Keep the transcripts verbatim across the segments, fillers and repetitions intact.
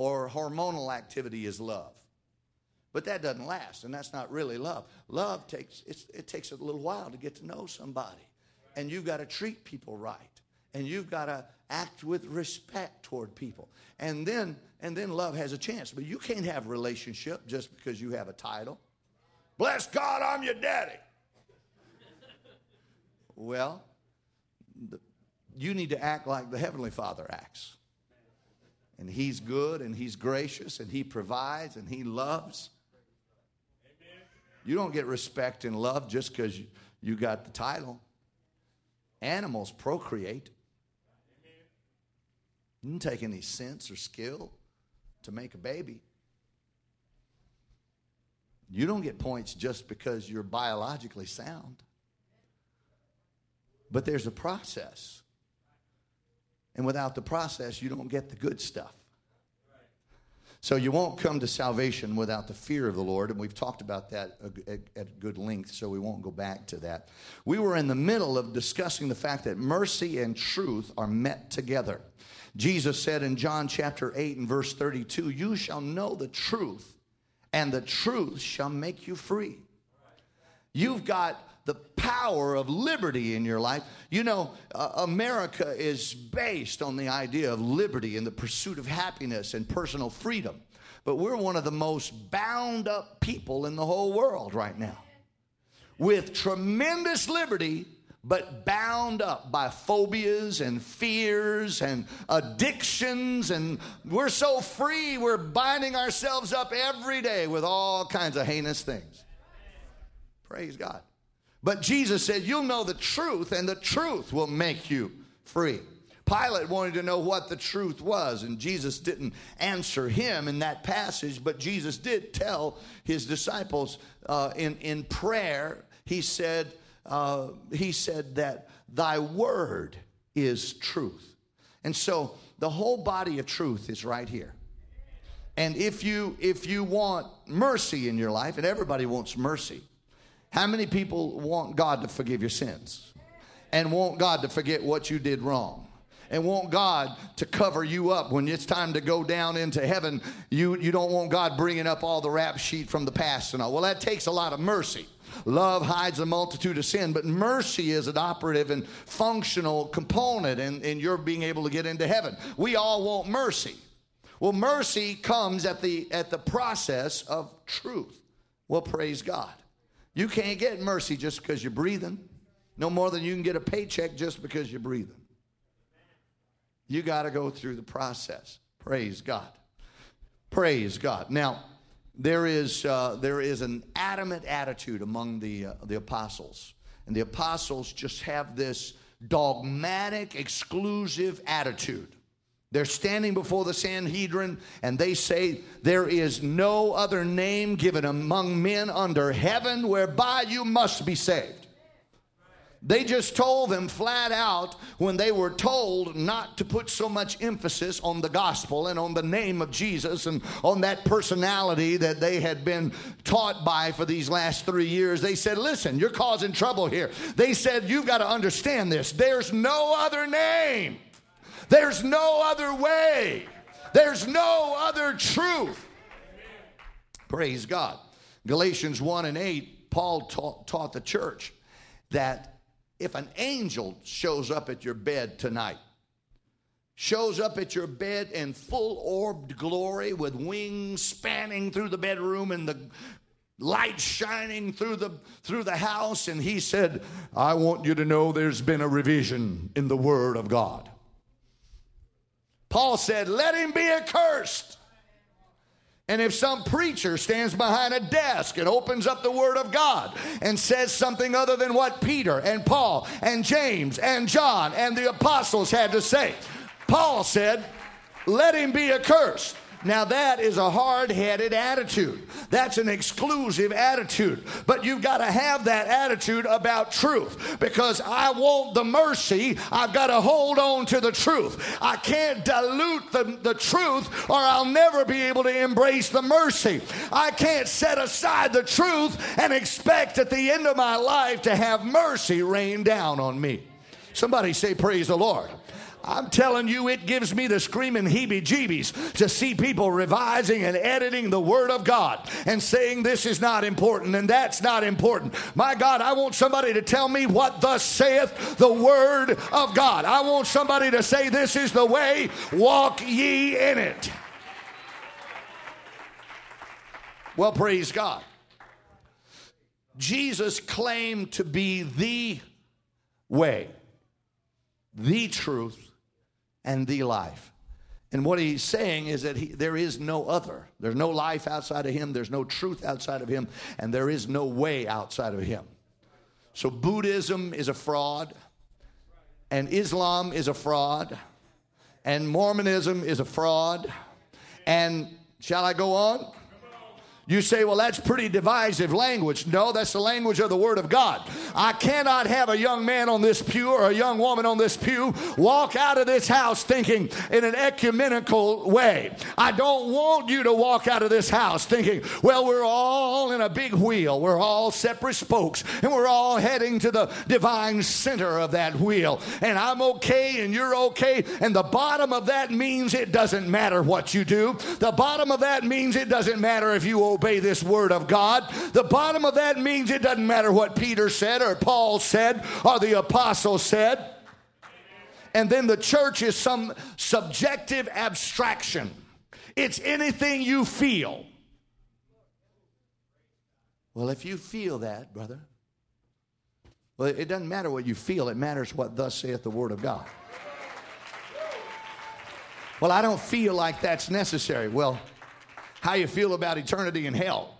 or hormonal activity is love. But that doesn't last, and that's not really love. Love takes, it's, it takes a little while to get to know somebody. And you've got to treat people right. And you've got to act with respect toward people. And then, and then love has a chance. But you can't have a relationship just because you have a title. Bless God, I'm your daddy. Well, the, you need to act like the Heavenly Father acts. And He's good, and He's gracious, and He provides, and He loves. You don't get respect and love just because you, you got the title. Animals procreate. It doesn't take any sense or skill to make a baby. You don't get points just because you're biologically sound. But there's a process. And without the process, you don't get the good stuff. So you won't come to salvation without the fear of the Lord. And we've talked about that at good length, so we won't go back to that. We were in the middle of discussing the fact that mercy and truth are met together. Jesus said in John chapter eight and verse thirty-two, you shall know the truth, and the truth shall make you free. You've got the power of liberty in your life. You know, uh, America is based on the idea of liberty and the pursuit of happiness and personal freedom. But we're one of the most bound up people in the whole world right now. With tremendous liberty, but bound up by phobias and fears and addictions. And we're so free, we're binding ourselves up every day with all kinds of heinous things. Praise God. But Jesus said, you'll know the truth, and the truth will make you free. Pilate wanted to know what the truth was, and Jesus didn't answer him in that passage, but Jesus did tell his disciples uh, in, in prayer, he said, uh, he said that thy word is truth. And so the whole body of truth is right here. And if you, if you want mercy in your life, and everybody wants mercy, how many people want God to forgive your sins and want God to forget what you did wrong and want God to cover you up when it's time to go down into heaven? You, you don't want God bringing up all the rap sheet from the past and all. Well, that takes a lot of mercy. Love hides a multitude of sin, but mercy is an operative and functional component in, in your being able to get into heaven. We all want mercy. Well, mercy comes at the, at the process of truth. Well, praise God. You can't get mercy just because you're breathing. No more than you can get a paycheck just because you're breathing. You got to go through the process. Praise God. Praise God. Now, there is uh, there is an adamant attitude among the uh, the apostles. And the apostles just have this dogmatic, exclusive attitude. They're standing before the Sanhedrin, and they say, there is no other name given among men under heaven whereby you must be saved. They just told them flat out when they were told not to put so much emphasis on the gospel and on the name of Jesus and on that personality that they had been taught by for these last three years. They said, listen, you're causing trouble here. They said, you've got to understand this. There's no other name. There's no other way. There's no other truth. Praise God. Galatians one and eight, Paul taught, taught the church that if an angel shows up at your bed tonight, shows up at your bed in full orbed glory with wings spanning through the bedroom and the light shining through the through the house, and he said, I want you to know there's been a revision in the Word of God. Paul said, let him be accursed. And if some preacher stands behind a desk and opens up the Word of God and says something other than what Peter and Paul and James and John and the apostles had to say, Paul said, let him be accursed. Now that is a hard-headed attitude. That's an exclusive attitude. But you've got to have that attitude about truth. Because I want the mercy, I've got to hold on to the truth. I can't dilute the, the truth or I'll never be able to embrace the mercy. I can't set aside the truth and expect at the end of my life to have mercy rain down on me. Somebody say, praise the Lord. I'm telling you, it gives me the screaming heebie-jeebies to see people revising and editing the Word of God and saying this is not important and that's not important. My God, I want somebody to tell me what thus saith the Word of God. I want somebody to say this is the way, walk ye in it. Well, praise God. Jesus claimed to be the way, the truth, and the life. And what he's saying is that he, there is no other. There's no life outside of him. There's no truth outside of him. And there is no way outside of him. So Buddhism is a fraud. And Islam is a fraud. And Mormonism is a fraud. And shall I go on? You say, well, that's pretty divisive language. No, that's the language of the Word of God. I cannot have a young man on this pew or a young woman on this pew walk out of this house thinking in an ecumenical way. I don't want you to walk out of this house thinking, well, we're all in a big wheel. We're all separate spokes, and we're all heading to the divine center of that wheel. And I'm okay, and you're okay. And the bottom of that means it doesn't matter what you do. The bottom of that means it doesn't matter if you obey this Word of God. The bottom of that means it doesn't matter what Peter said or Paul said or the apostle said. And then the church is some subjective abstraction. It's anything you feel. Well, if you feel that, brother, well, it doesn't matter what you feel. It matters what thus saith the Word of God. Well, I don't feel like that's necessary. Well, how you feel about eternity in hell?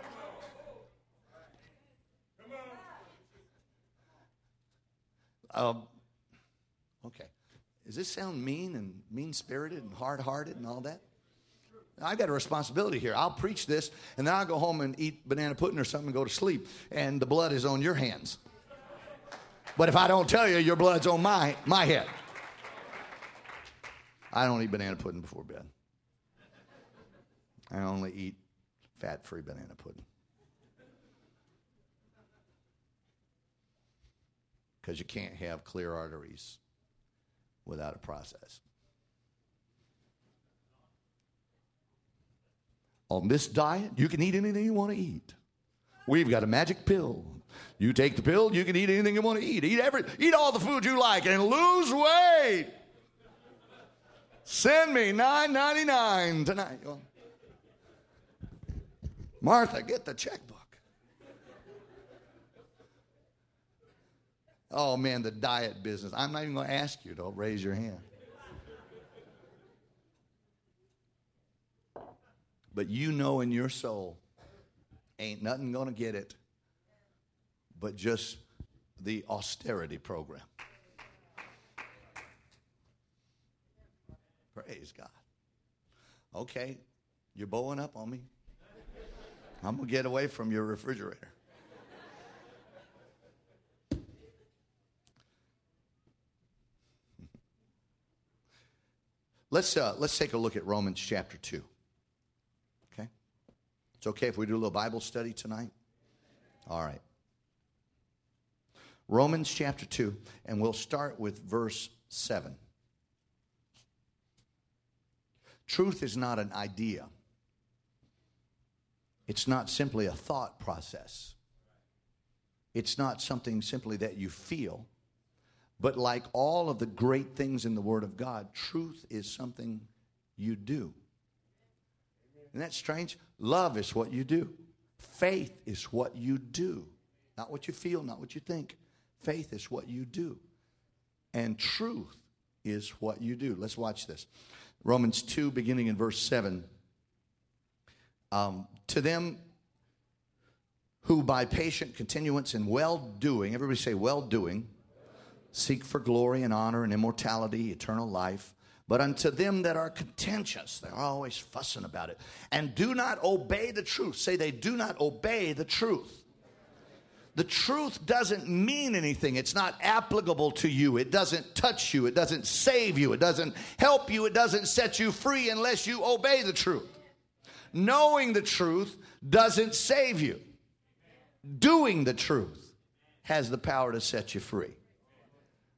Um, okay. Does this sound mean and mean-spirited and hard-hearted and all that? I've got a responsibility here. I'll preach this, and then I'll go home and eat banana pudding or something and go to sleep, and the blood is on your hands. But if I don't tell you, your blood's on my, my head. I don't eat banana pudding before bed. I only eat fat-free banana pudding. Because you can't have clear arteries without a process. On this diet, you can eat anything you want to eat. We've got a magic pill. You take the pill, you can eat anything you want to eat. Eat every, eat all the food you like and lose weight. Send me nine ninety-nine tonight. Martha, get the checkbook. Oh, man, the diet business. I'm not even going to ask you to raise your hand. But you know in your soul, ain't nothing going to get it but just the austerity program. Praise God. Okay, you're bowing up on me. I'm going to get away from your refrigerator. Let's, uh, let's take a look at Romans chapter two. Okay? It's okay if we do a little Bible study tonight? All right. Romans chapter two, and we'll start with verse seven. Truth is not an idea. It's not simply a thought process. It's not something simply that you feel. But like all of the great things in the Word of God, truth is something you do. Isn't that strange? Love is what you do. Faith is what you do. Not what you feel, not what you think. Faith is what you do. And truth is what you do. Let's watch this. Romans two, beginning in verse seven. Um, to them who by patient continuance in well-doing, everybody say well-doing, seek for glory and honor and immortality, eternal life. But unto them that are contentious, they're always fussing about it, and do not obey the truth. Say they do not obey the truth. The truth doesn't mean anything. It's not applicable to you. It doesn't touch you. It doesn't save you. It doesn't help you. It doesn't set you free unless you obey the truth. Knowing the truth doesn't save you. Doing the truth has the power to set you free.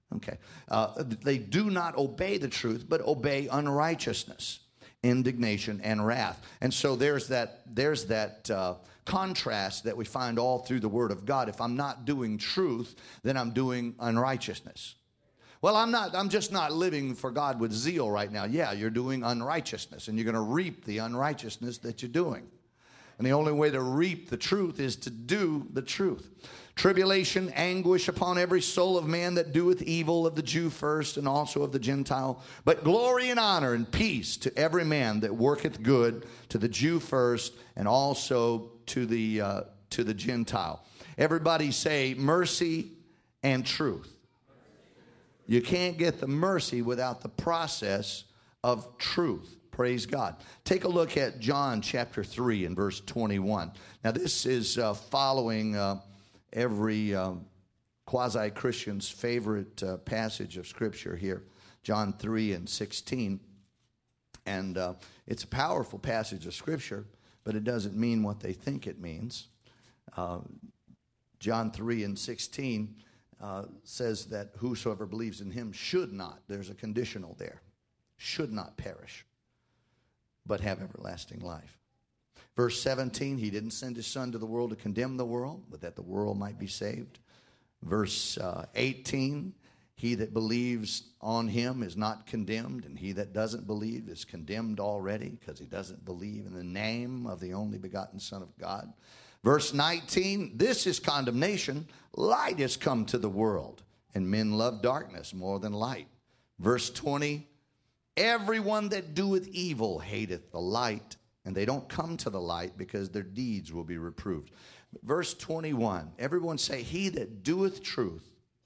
Okay. Uh, they do not obey the truth, but obey unrighteousness, indignation, and wrath. And so there's that, there's that uh, contrast that we find all through the Word of God. If I'm not doing truth, then I'm doing unrighteousness. Well, I'm not, I'm just not living for God with zeal right now. Yeah, you're doing unrighteousness, and you're going to reap the unrighteousness that you're doing. And the only way to reap the truth is to do the truth. Tribulation, anguish upon every soul of man that doeth evil, of the Jew first and also of the Gentile. But glory and honor and peace to every man that worketh good, to the Jew first and also to the, uh, to the Gentile. Everybody say mercy and truth. You can't get the mercy without the process of truth. Praise God. Take a look at John chapter three and verse twenty-one. Now this is uh, following uh, every uh, quasi-Christian's favorite uh, passage of Scripture here. John three and sixteen. And uh, it's a powerful passage of Scripture, but it doesn't mean what they think it means. Uh, John three and sixteen uh, says that whosoever believes in him should not, there's a conditional there, should not perish, but have everlasting life. Verse seventeen, he didn't send his son to the world to condemn the world, but that the world might be saved. Verse uh, eighteen, he that believes on him is not condemned, and he that doesn't believe is condemned already, because he doesn't believe in the name of the only begotten Son of God. Verse nineteen, this is condemnation. Light is come to the world, and men love darkness more than light. Verse twenty, everyone that doeth evil hateth the light, and they don't come to the light because their deeds will be reproved. Verse twenty-one, everyone say, he that doeth truth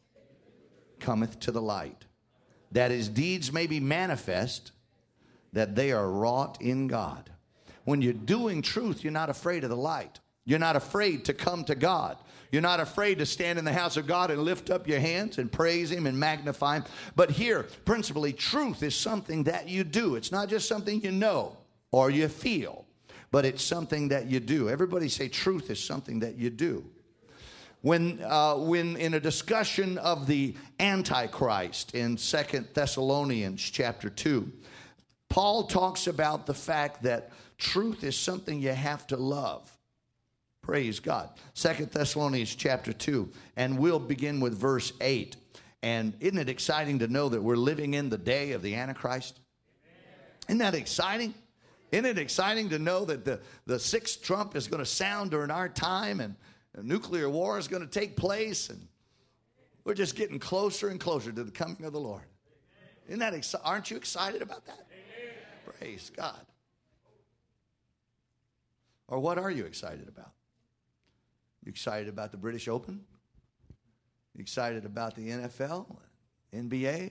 cometh to the light, that his deeds may be manifest, that they are wrought in God. When you're doing truth, you're not afraid of the light. You're not afraid to come to God. You're not afraid to stand in the house of God and lift up your hands and praise Him and magnify Him. But here, principally, truth is something that you do. It's not just something you know or you feel, but it's something that you do. Everybody say truth is something that you do. When, uh, when in a discussion of the Antichrist in Second Thessalonians chapter two, Paul talks about the fact that truth is something you have to love. Praise God. Second Thessalonians chapter two, and we'll begin with verse eight. And isn't it exciting to know that we're living in the day of the Antichrist? Isn't that exciting? Isn't it exciting to know that the, the sixth trump is going to sound during our time, and a nuclear war is going to take place, and we're just getting closer and closer to the coming of the Lord? Isn't that exci- aren't you excited about that? Praise God. Or what are you excited about? You excited about the British Open? You excited about the N F L, N B A,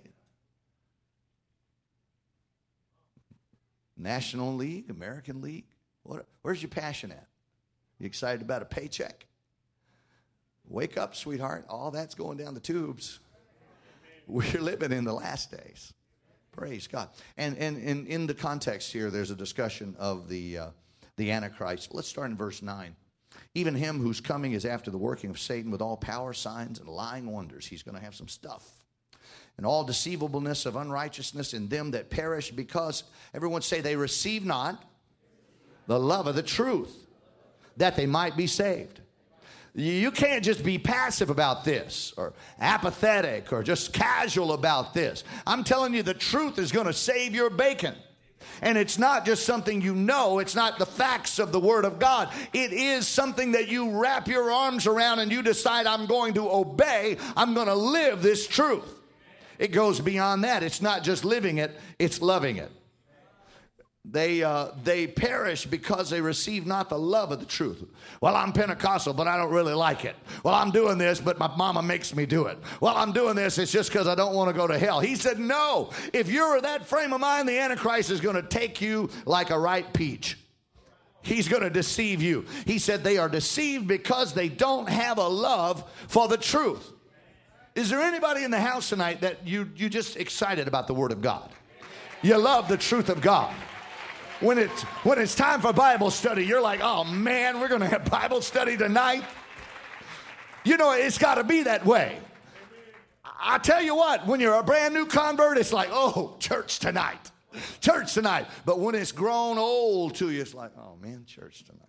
National League, American League? What, where's your passion at? You excited about a paycheck? Wake up, sweetheart. All that's going down the tubes. We're living in the last days. Praise God. And, and, and in the context here, there's a discussion of the, uh, the Antichrist. Let's start in verse nine. Even him whose coming is after the working of Satan with all power, signs, and lying wonders. He's going to have some stuff. And all deceivableness of unrighteousness in them that perish, because, everyone say, they receive not the love of the truth, that they might be saved. You can't just be passive about this, or apathetic, or just casual about this. I'm telling you, the truth is going to save your bacon. And it's not just something you know. It's not the facts of the Word of God. It is something that you wrap your arms around and you decide, I'm going to obey. I'm going to live this truth. It goes beyond that. It's not just living it. It's loving it. They, uh, they perish because they receive not the love of the truth. Well, I'm Pentecostal, but I don't really like it. Well, I'm doing this, but my mama makes me do it. Well, I'm doing this, it's just because I don't want to go to hell. He said, no. If you're that frame of mind, the Antichrist is going to take you like a ripe peach. He's going to deceive you. He said they are deceived because they don't have a love for the truth. Is there anybody in the house tonight that you, you just excited about the Word of God? You love the truth of God. When it's, when it's time for Bible study, you're like, oh man, we're going to have Bible study tonight. You know, it's got to be that way. I tell you what, when you're a brand new convert, it's like, oh, church tonight. Church tonight. But when it's grown old to you, it's like, oh, man, church tonight.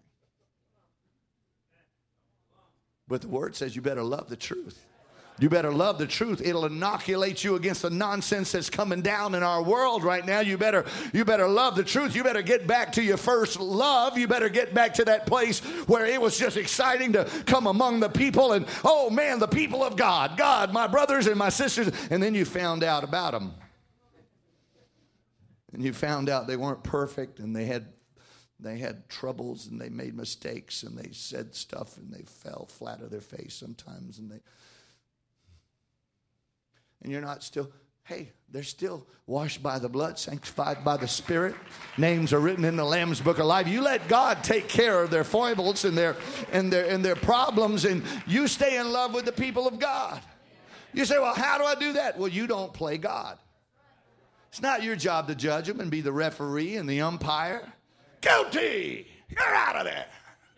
But the word says you better love the truth. You better love the truth. It'll inoculate you against the nonsense that's coming down in our world right now. You better, you better love the truth. You better get back to your first love. You better get back to that place where it was just exciting to come among the people and, oh man, the people of God. God, my brothers and my sisters. And then you found out about them. And you found out they weren't perfect and they had They had troubles and they made mistakes and they said stuff and they fell flat on their face sometimes and they... And you're not still, hey, they're still washed by the blood, sanctified by the Spirit. Names are written in the Lamb's Book of Life. You let God take care of their foibles and their and their and their problems, and you stay in love with the people of God. You say, well, how do I do that? Well, you don't play God. It's not your job to judge them and be the referee and the umpire. Guilty! You're out of there.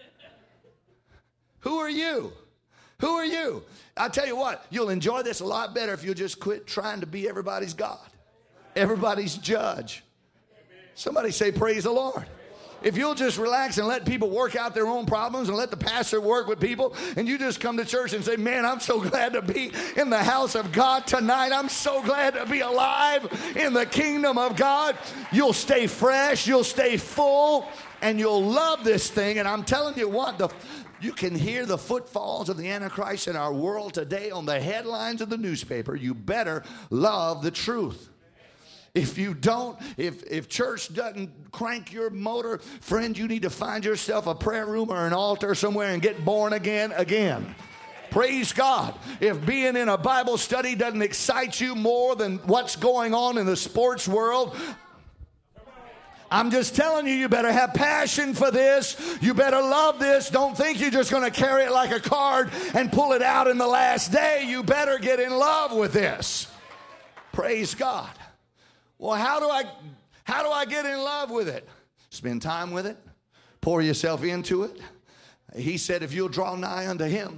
Who are you? Who are you? I'll tell you what, you'll enjoy this a lot better if you'll just quit trying to be everybody's God, everybody's judge. Somebody say, praise the Lord. If you'll just relax and let people work out their own problems and let the pastor work with people, and you just come to church and say, man, I'm so glad to be in the house of God tonight. I'm so glad to be alive in the kingdom of God. You'll stay fresh, you'll stay full, and you'll love this thing. And I'm telling you what, the you can hear the footfalls of the Antichrist in our world today on the headlines of the newspaper. You better love the truth. If you don't, if, if church doesn't crank your motor, friend, you need to find yourself a prayer room or an altar somewhere and get born again again. Praise God. If being in a Bible study doesn't excite you more than what's going on in the sports world, I'm just telling you, you better have passion for this. You better love this. Don't think you're just going to carry it like a card and pull it out in the last day. You better get in love with this. Praise God. Well, how do I, how do I get in love with it? Spend time with it. Pour yourself into it. He said, if you'll draw nigh unto him,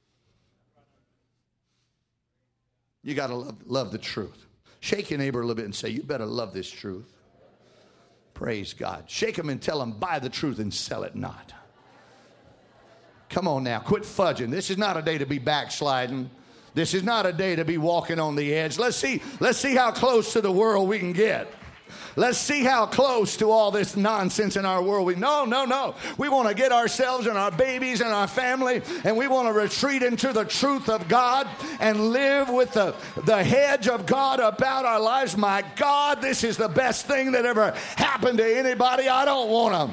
you got to love, love the truth. Shake your neighbor a little bit and say, you better love this truth. Praise God. Shake them and tell them, buy the truth and sell it not. Come on now, quit fudging. This is not a day to be backsliding. This is not a day to be walking on the edge. Let's see, let's see how close to the world we can get. Let's see how close to all this nonsense in our world we no no no we want to get ourselves and our babies and our family, and we want to retreat into the truth of God and live with the, the hedge of God about our lives. My God, this is the best thing that ever happened to anybody. I don't want them.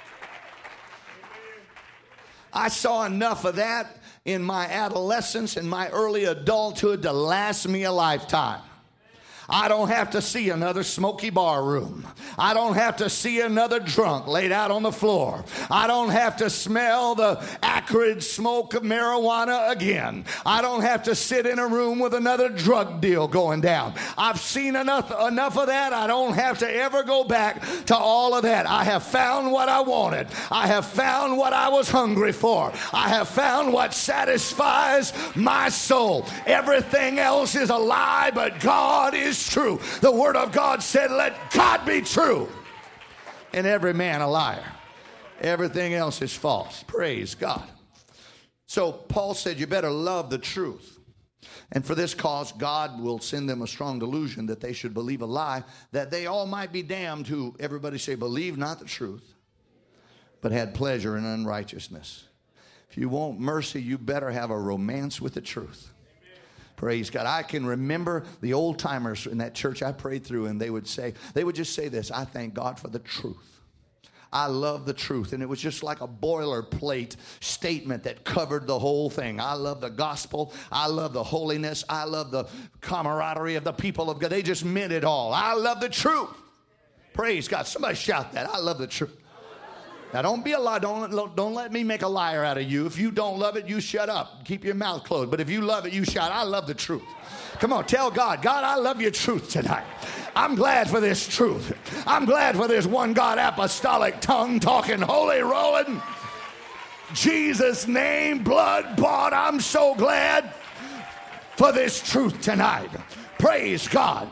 I saw enough of that in my adolescence and my early adulthood to last me a lifetime. I don't have to see another smoky bar room. I don't have to see another drunk laid out on the floor. I don't have to smell the acrid smoke of marijuana again. I don't have to sit in a room with another drug deal going down. I've seen enough, enough of that. I don't have to ever go back to all of that. I have found what I wanted. I have found what I was hungry for. I have found what satisfies my soul. Everything else is a lie, but God is true. The word of God said, let God be true and every man a liar. Everything else is false. Praise God. So Paul said, you better love the truth. And for this cause, God will send them a strong delusion that they should believe a lie, that they all might be damned who, everybody say, believe not the truth, but had pleasure in unrighteousness. If you want mercy, you better have a romance with the truth. Praise God. I can remember the old timers in that church I prayed through, and they would say, they would just say this, I thank God for the truth. I love the truth. And it was just like a boilerplate statement that covered the whole thing. I love the gospel. I love the holiness. I love the camaraderie of the people of God. They just meant it all. I love the truth. Praise God. Somebody shout that. I love the truth. Now, don't be a liar. Don't, don't let me make a liar out of you. If you don't love it, you shut up. Keep your mouth closed. But if you love it, you shout, I love the truth. Come on, tell God, God, I love your truth tonight. I'm glad for this truth. I'm glad for this one God apostolic tongue talking, holy rolling. Jesus' name, blood bought. I'm so glad for this truth tonight. Praise God.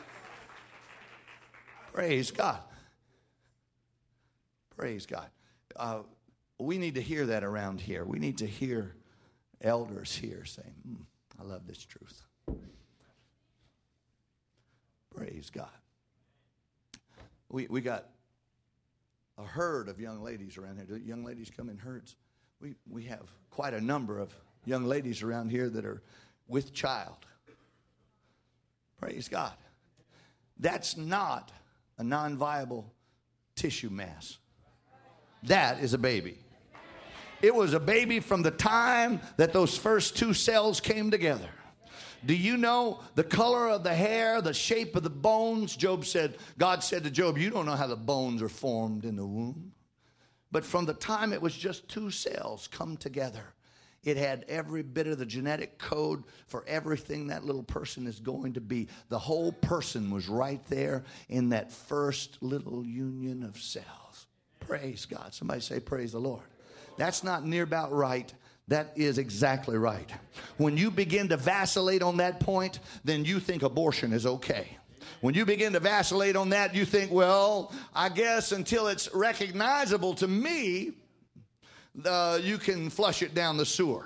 Praise God. Praise God. Uh, we need to hear that around here. We need to hear elders here saying, mm, I love this truth. Praise God. We we got a herd of young ladies around here. Do young ladies come in herds? We we have quite a number of young ladies around here that are with child. Praise God. That's not a non-viable tissue mass. That is a baby. It was a baby from the time that those first two cells came together. Do you know the color of the hair, the shape of the bones? Job said, God said to Job, you don't know how the bones are formed in the womb. But from the time it was just two cells come together, it had every bit of the genetic code for everything that little person is going to be. The whole person was right there in that first little union of cells. Praise God. Somebody say, praise the Lord. That's not near about right. That is exactly right. When you begin to vacillate on that point, then you think abortion is okay. When you begin to vacillate on that, you think, well, I guess until it's recognizable to me, uh, you can flush it down the sewer.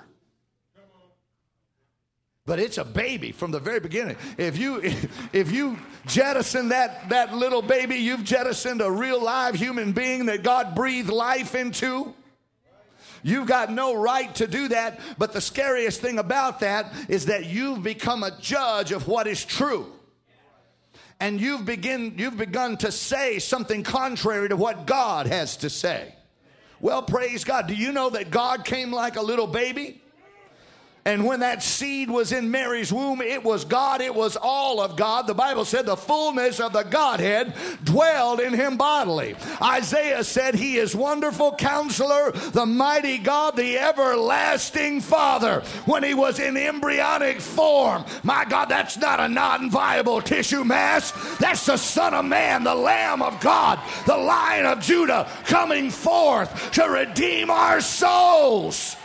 But it's a baby from the very beginning. If you if you jettison that, that little baby, you've jettisoned a real live human being that God breathed life into. You've got no right to do that. But the scariest thing about that is that you've become a judge of what is true. And you've begin you've begun to say something contrary to what God has to say. Well, praise God. Do you know that God came like a little baby? And when that seed was in Mary's womb, it was God. It was all of God. The Bible said the fullness of the Godhead dwelled in him bodily. Isaiah said he is wonderful counselor, the mighty God, the everlasting Father. When he was in embryonic form, my God, that's not a non-viable tissue mass. That's the Son of Man, the Lamb of God, the Lion of Judah coming forth to redeem our souls.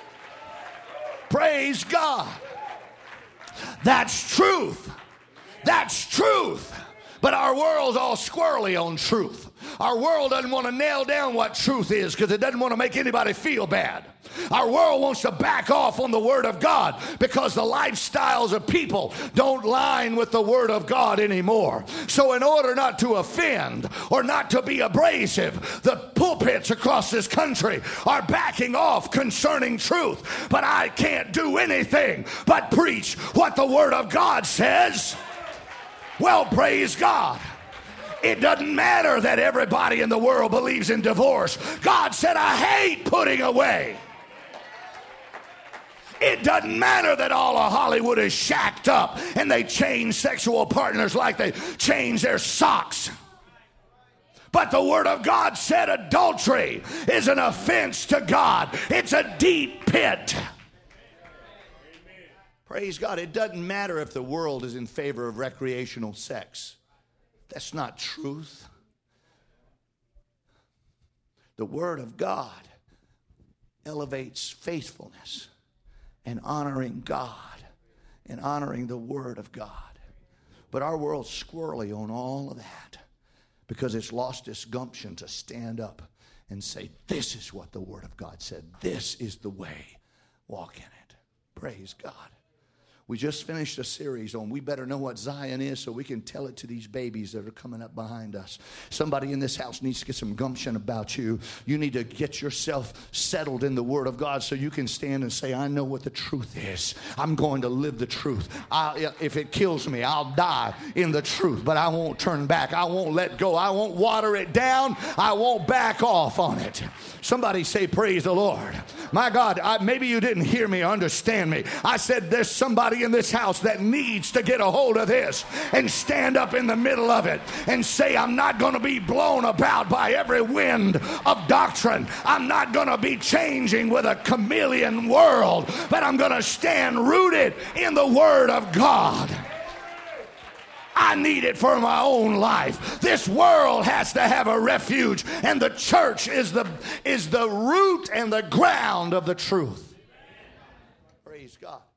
Praise God. That's truth. That's truth. But our world's all squirrely on truth. Our world doesn't want to nail down what truth is because it doesn't want to make anybody feel bad. Our world wants to back off on the Word of God because the lifestyles of people don't line with the Word of God anymore. So in order not to offend or not to be abrasive, the pulpits across this country are backing off concerning truth. But I can't do anything but preach what the Word of God says. Well, praise God. It doesn't matter that everybody in the world believes in divorce. God said, I hate putting away. It doesn't matter that all of Hollywood is shacked up and they change sexual partners like they change their socks. But the Word of God said adultery is an offense to God. It's a deep pit. Praise God. It doesn't matter if the world is in favor of recreational sex. That's not truth. The Word of God elevates faithfulness and honoring God and honoring the Word of God. But our world's squirrely on all of that because it's lost its gumption to stand up and say, this is what the Word of God said. This is the way. Walk in it. Praise God. We just finished a series on we better know what Zion is so we can tell it to these babies that are coming up behind us. Somebody in this house needs to get some gumption about you. You need to get yourself settled in the Word of God so you can stand and say, I know what the truth is. I'm going to live the truth. I, if it kills me, I'll die in the truth, but I won't turn back. I won't let go. I won't water it down. I won't back off on it. Somebody say, praise the Lord. My God, I, maybe you didn't hear me or understand me. I said there's somebody in this house that needs to get a hold of this and stand up in the middle of it and say, I'm not going to be blown about by every wind of doctrine. I'm not going to be changing with a chameleon world, but I'm going to stand rooted in the Word of God. I need it for my own life. This world has to have a refuge, and the church is the is the root and the ground of the truth. Praise God.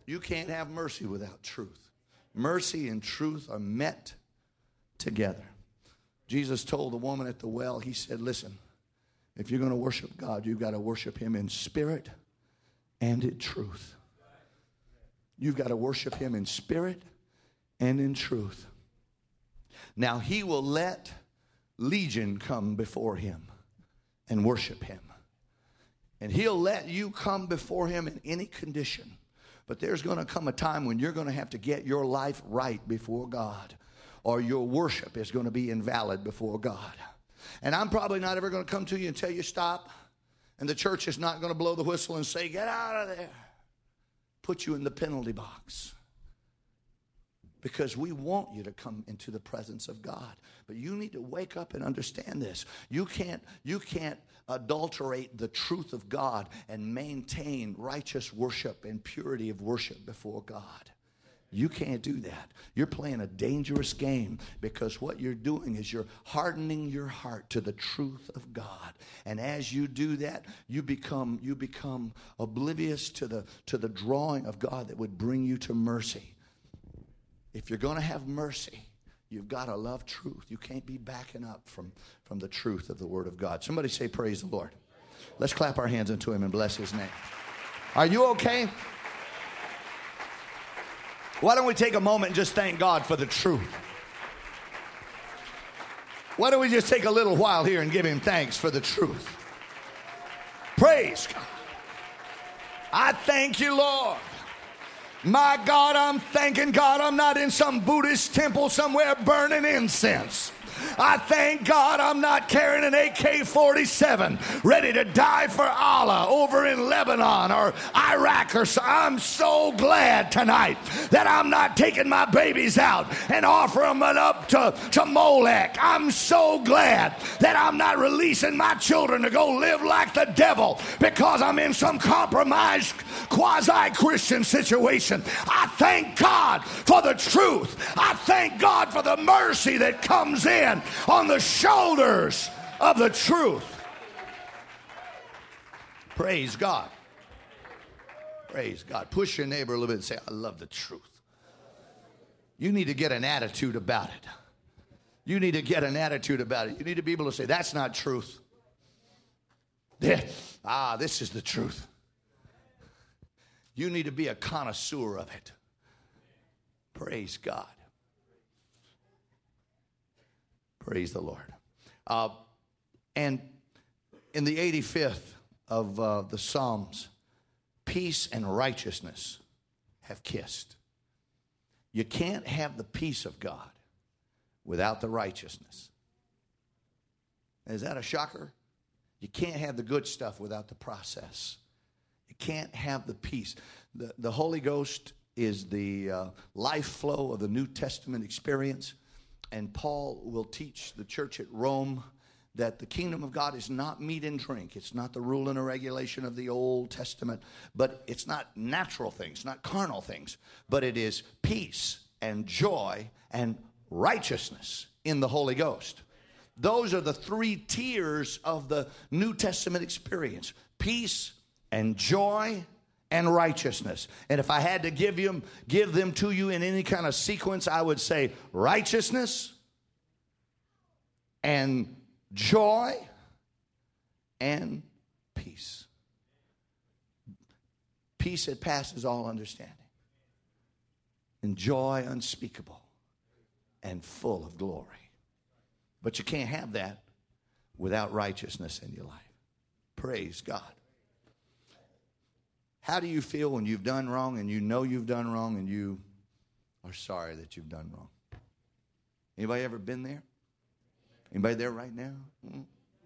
You can't have mercy without truth. Mercy and truth are met together. Jesus told the woman at the well, he said, listen, if you're going to worship God, you've got to worship him in spirit and in truth. You've got to worship him in spirit and in truth. Now, he will let legion come before him and worship him. And he'll let you come before him in any condition. But there's going to come a time when you're going to have to get your life right before God, or your worship is going to be invalid before God. And I'm probably not ever going to come to you and tell you stop. And the church is not going to blow the whistle and say, get out of there. Put you in the penalty box. Because we want you to come into the presence of God. But you need to wake up and understand this. You can't, you can't adulterate the truth of God and maintain righteous worship and purity of worship before God. You can't do that. You're playing a dangerous game, because what you're doing is you're hardening your heart to the truth of God. And as you do that, you become, you become oblivious to the, to the drawing of God that would bring you to mercy. If you're going to have mercy, you've got to love truth. You can't be backing up from, from the truth of the Word of God. Somebody say, praise the Lord. Let's clap our hands unto him and bless his name. Are you okay? Why don't we take a moment and just thank God for the truth? Why don't we just take a little while here and give him thanks for the truth? Praise God. I thank you, Lord. My God, I'm thanking God I'm not in some Buddhist temple somewhere burning incense. I thank God I'm not carrying an A K forty-seven ready to die for Allah over in Lebanon or Iraq or so. I'm so glad tonight that I'm not taking my babies out and offering them up to, to Molech. I'm so glad that I'm not releasing my children to go live like the devil because I'm in some compromised quasi-Christian situation. I thank God for the truth. I thank God for the mercy that comes in on the shoulders of the truth. Praise God. Praise God. Push your neighbor a little bit and say, I love the truth. You need to get an attitude about it. You need to get an attitude about it. You need to be able to say, that's not truth. Yeah. Ah, this is the truth. You need to be a connoisseur of it. Praise God. Praise the Lord. Uh, and in the eighty-fifth of uh, the Psalms, peace and righteousness have kissed. You can't have the peace of God without the righteousness. Is that a shocker? You can't have the good stuff without the process. You can't have the peace. The, the Holy Ghost is the uh, life flow of the New Testament experience. And Paul will teach the church at Rome that the kingdom of God is not meat and drink. It's not the rule and the regulation of the Old Testament. But it's not natural things, not carnal things. But it is peace and joy and righteousness in the Holy Ghost. Those are the three tiers of the New Testament experience. Peace and joy and righteousness. And if I had to give you, give them to you in any kind of sequence, I would say righteousness and joy and peace. Peace that passes all understanding. And joy unspeakable and full of glory. But you can't have that without righteousness in your life. Praise God. How do you feel when you've done wrong and you know you've done wrong and you are sorry that you've done wrong? Anybody ever been there? Anybody there right now? Mm-hmm.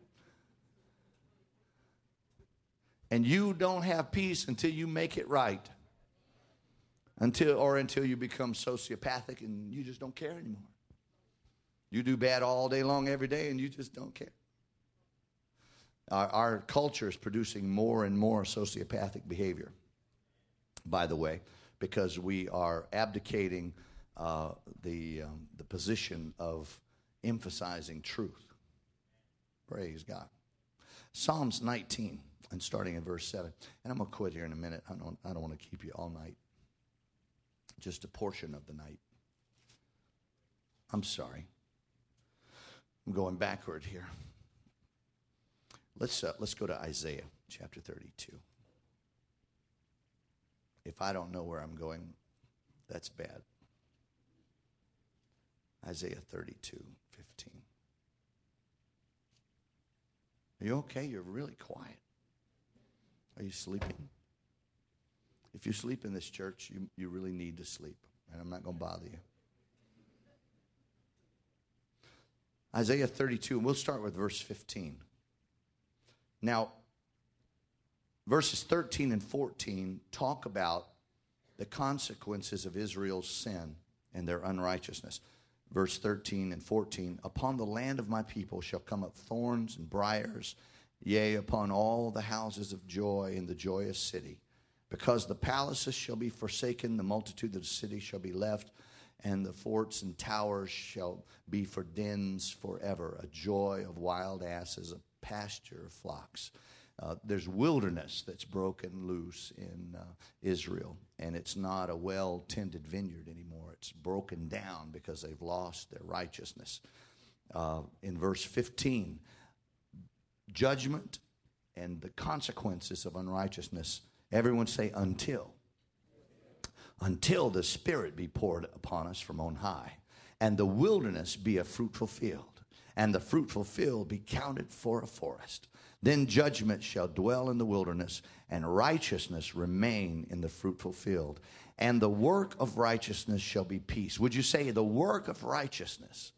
And you don't have peace until you make it right. Until or until you become sociopathic and you just don't care anymore. You do bad all day long every day and you just don't care. Our, our culture is producing more and more sociopathic behavior, by the way, because we are abdicating uh, the, um, the position of emphasizing truth. Praise God. Psalms nineteen, and starting in verse seven. And I'm going to quit here in a minute. I don't, I don't want to keep you all night. just a portion of the night. I'm sorry. I'm going backward here. Let's uh, let's go to Isaiah chapter thirty-two. If I don't know where I'm going, that's bad. Isaiah thirty-two fifteen. Are you okay? You're really quiet. Are you sleeping? If you sleep in this church, you, you really need to sleep. And I'm not going to bother you. Isaiah thirty-two, and we'll start with verse fifteen. Now, verses thirteen and fourteen talk about the consequences of Israel's sin and their unrighteousness. Verse thirteen and fourteen, upon the land of my people shall come up thorns and briars, yea, upon all the houses of joy in the joyous city. Because the palaces shall be forsaken, the multitude of the city shall be left, and the forts and towers shall be for dens forever, a joy of wild asses, a pasture of flocks. Uh, there's wilderness that's broken loose in uh, Israel, and it's not a well-tended vineyard anymore. It's broken down because they've lost their righteousness. Uh, in verse fifteen, judgment and the consequences of unrighteousness, everyone say, until. Until the Spirit be poured upon us from on high, and the wilderness be a fruitful field, and the fruitful field be counted for a forest. Then judgment shall dwell in the wilderness, and righteousness remain in the fruitful field. And the work of righteousness shall be peace. Would you say the work of righteousness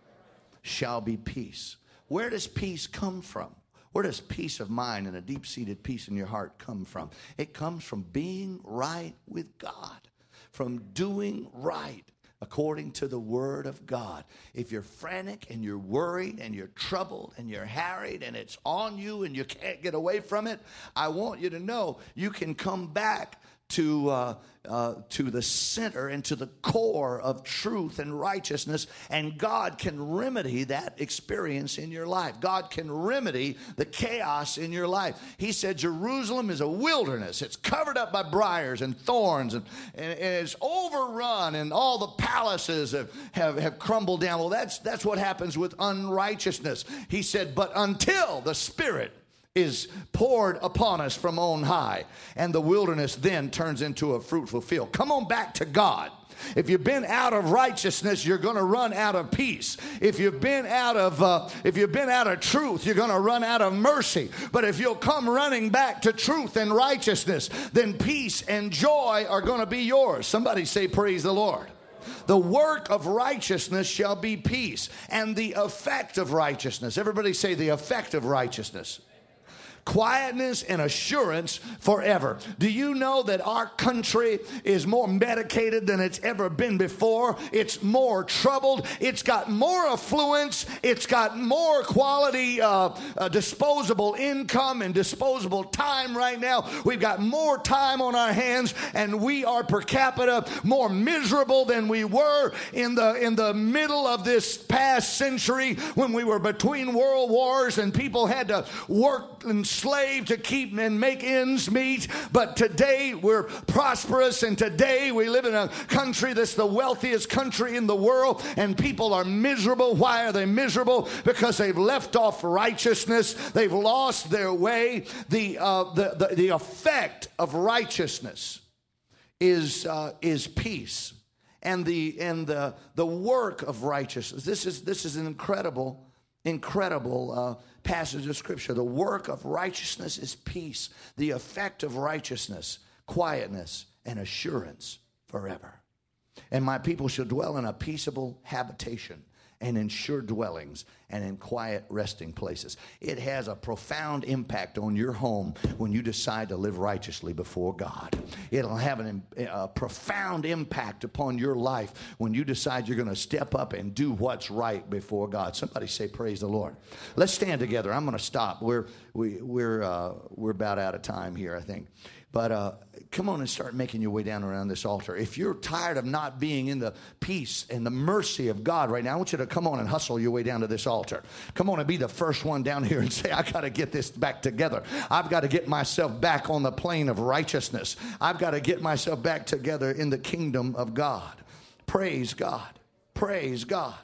shall be peace? Where does peace come from? Where does peace of mind and a deep-seated peace in your heart come from? It comes from being right with God, from doing right according to the Word of God. If you're frantic and you're worried and you're troubled and you're harried and it's on you and you can't get away from it, I want you to know you can come back to uh, uh, to the center and to the core of truth and righteousness, and God can remedy that experience in your life. God can remedy the chaos in your life. He said Jerusalem is a wilderness. It's covered up by briars and thorns, and, and, and it's overrun, and all the palaces have, have, have crumbled down. Well, that's, that's what happens with unrighteousness. He said, but until the Spirit is poured upon us from on high, and the wilderness then turns into a fruitful field. Come on back to God. If you've been out of righteousness, you're going to run out of peace. If you've been out of uh, if you've been out of truth, you're going to run out of mercy. But if you'll come running back to truth and righteousness, then peace and joy are going to be yours. Somebody say, praise the Lord. The work of righteousness shall be peace, and the effect of righteousness. Everybody say the effect of righteousness. Quietness and assurance forever. Do you know that our country is more medicated than it's ever been before? It's more troubled. It's got more affluence. It's got more quality uh, uh, disposable income and disposable time right now. We've got more time on our hands, and we are per capita more miserable than we were in the in the middle of this past century, when we were between world wars and people had to work and slave to keep and make ends meet. But today we're prosperous, and today we live in a country that's the wealthiest country in the world, and people are miserable. Why are they miserable? Because they've left off righteousness. They've lost their way. The uh, the, the the effect of righteousness is uh, is peace, and the and the the work of righteousness. This is this is an incredible incredible uh, passage of Scripture. The work of righteousness is peace. The effect of righteousness, quietness and assurance forever. And my people shall dwell in a peaceable habitation, and in sure dwellings, and in quiet resting places. It has a profound impact on your home when you decide to live righteously before God. It'll have an, a profound impact upon your life when you decide you're going to step up and do what's right before God. Somebody say, praise the Lord. Let's stand together. I'm going to stop. We're, we, we're, uh, we're about out of time here, I think. But uh, come on and start making your way down around this altar. If you're tired of not being in the peace and the mercy of God right now, I want you to come on and hustle your way down to this altar. Come on and be the first one down here and say, I got to get this back together. I've got to get myself back on the plane of righteousness. I've got to get myself back together in the kingdom of God. Praise God. Praise God.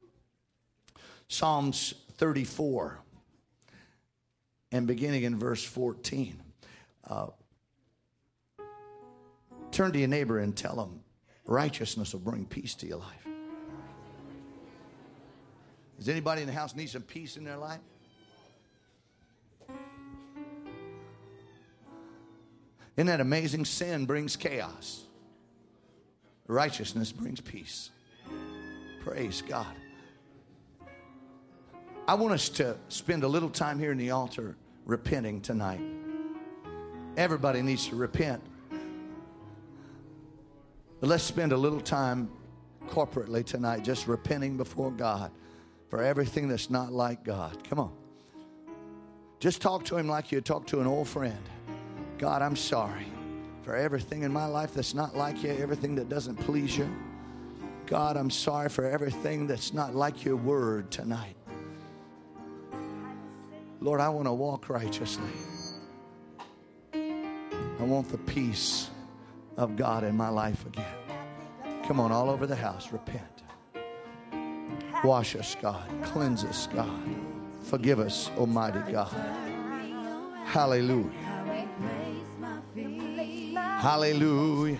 Psalms thirty-four and beginning in verse fourteen. Uh, Turn to your neighbor and tell them righteousness will bring peace to your life. Does anybody in the house need some peace in their life? Isn't that amazing? Sin brings chaos. Righteousness brings peace. Praise God. I want us to spend a little time here in the altar repenting tonight. Everybody needs to repent. But let's spend a little time corporately tonight just repenting before God for everything that's not like God. Come on. Just talk to him like you talk to an old friend. God, I'm sorry for everything in my life that's not like you, everything that doesn't please you. God, I'm sorry for everything that's not like your word tonight. Lord, I want to walk righteously. I want the peace of God in my life again. Come on, all over the house, repent. Wash us, God. Cleanse us, God. Forgive us, Almighty God. Hallelujah. Hallelujah.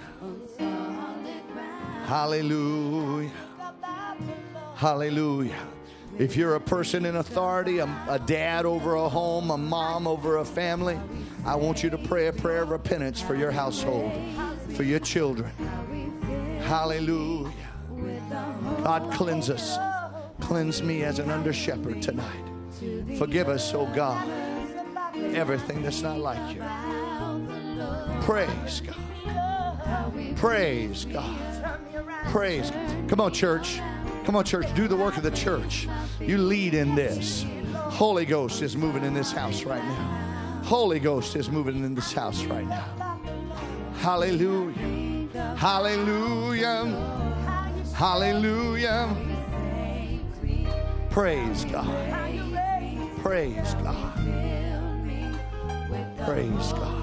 Hallelujah. Hallelujah. If you're a person in authority, a, a dad over a home, a mom over a family, I want you to pray a prayer of repentance for your household, for your children. Hallelujah. God, cleanse us. Cleanse me as an under shepherd tonight. Forgive us, oh God, everything that's not like you. Praise God. Praise God. Praise God. Come on, church. Come on, church. Do the work of the church. You lead in this. Holy Ghost is moving in this house right now. Holy Ghost is moving in this house right now. Hallelujah. Hallelujah. Hallelujah. Praise God. Praise God. Praise God.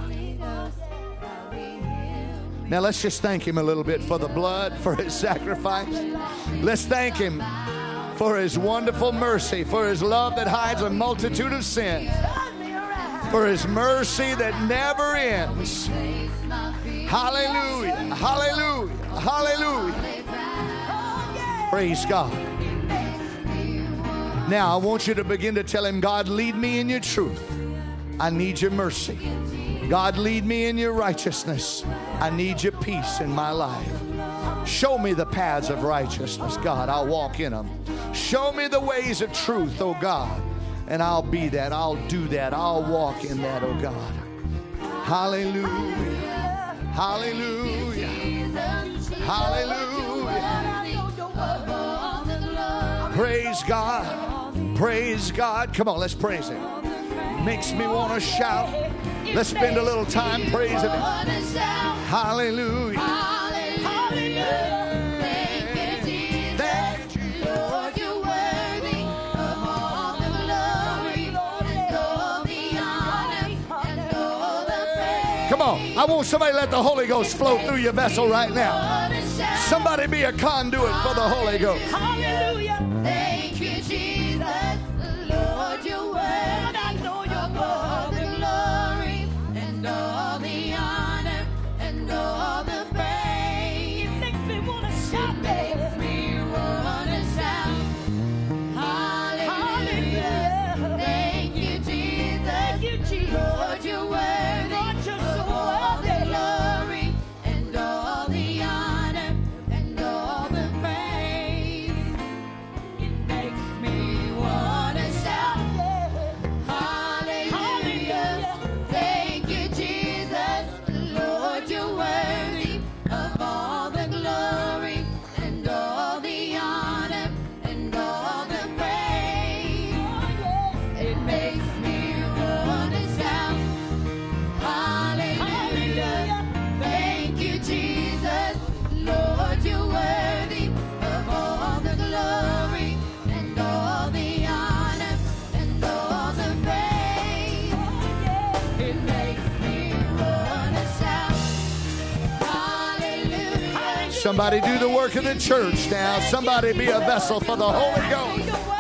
Now let's just thank him a little bit for the blood, for his sacrifice. Let's thank him for his wonderful mercy, for his love that hides a multitude of sins, for his mercy that never ends. Hallelujah, hallelujah, hallelujah. Praise God. Now I want you to begin to tell him, God, lead me in your truth. I need your mercy. God, lead me in your righteousness. I need your peace in my life. Show me the paths of righteousness, God. I'll walk in them. Show me the ways of truth, oh God, and I'll be that. I'll do that. I'll walk in that, oh God. Hallelujah. Hallelujah. Hallelujah. Praise God. Praise God. Come on, let's praise him. Makes me want to shout. Let's spend a little time praising him. Hallelujah. Hallelujah. Thank you, Jesus. Lord, you're worthy of all the glory and all the honor and all the praise. Come on. I want somebody to let the Holy Ghost flow through your vessel right now. Somebody be a conduit for the Holy Ghost. Hallelujah. Thank you, Jesus. Lord, you're worthy. I know you're all the glory and all the honor and all the praise. It makes me want to shout. It makes me want to shout. Hallelujah. Thank you, Jesus. Thank you, Jesus. Lord, you're worthy. Lord, you're so worthy. All the glory and all the honor and all the praise. Somebody do the work of the church now. Somebody be a vessel for the Holy Ghost.